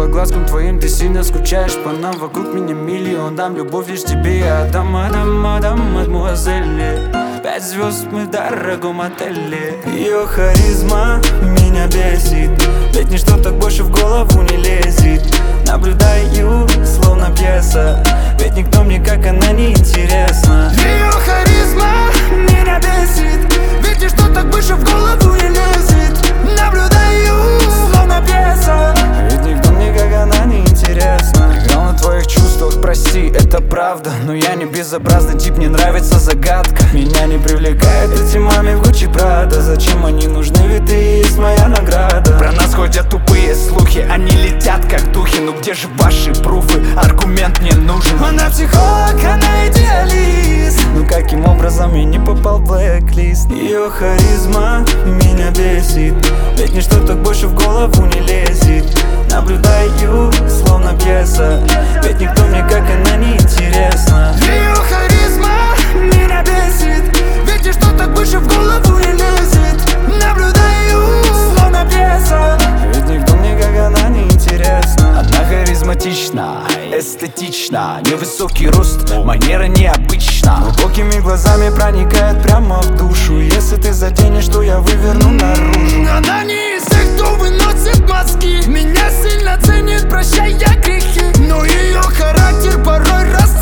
по глазкам твоим ты сильно скучаешь по нам. Вокруг меня миллион, дам любовь лишь тебе я отдам, мадемуазель. 5 звезд мы в дорогом отеле. Ее харизма меня бесит, ведь ничто так больше в голову не лезет. Наблюдаю, словно пьеса, ведь никто мне как она не интересна. Ее харизма меня бесит, ведь ничто так больше в голову не лезет. Наблюдаю, словно пьеса, ведь никто мне как она не интересна. Играл на твоих чувствах, прости, это правда, но я не безобразный тип, мне нравится загадка. Меня не привлекает эти маме в Гуччи Прада. Зачем они нужны, ведь ты и есть моя награда. Про нас ходят тупые слухи, они летят как духи. Ну где же ваши пруфы, аргумент мне нужен. Она психолог, она идеалист. Ну каким образом я не попал в блэк-лист? Ее харизма меня бесит, ведь ничто так больше в голову не лезет. Наблюдаю, словно пьеса, ведь никто мне как она не интересна. Ее харизма меня бесит, ведь ничто так больше в голову не лезет. Наблюдаю, словно пьеса, ведь никто мне как она не интересна. Она харизматична, эстетична, невысокий рост, манера необычна. Глубокими глазами проникает прямо в душу. Если ты заденешь, то я выверну наружу. Она не из тех, кто выносит мозги. Меня сильно ценит, прощая грехи, но ее характер порой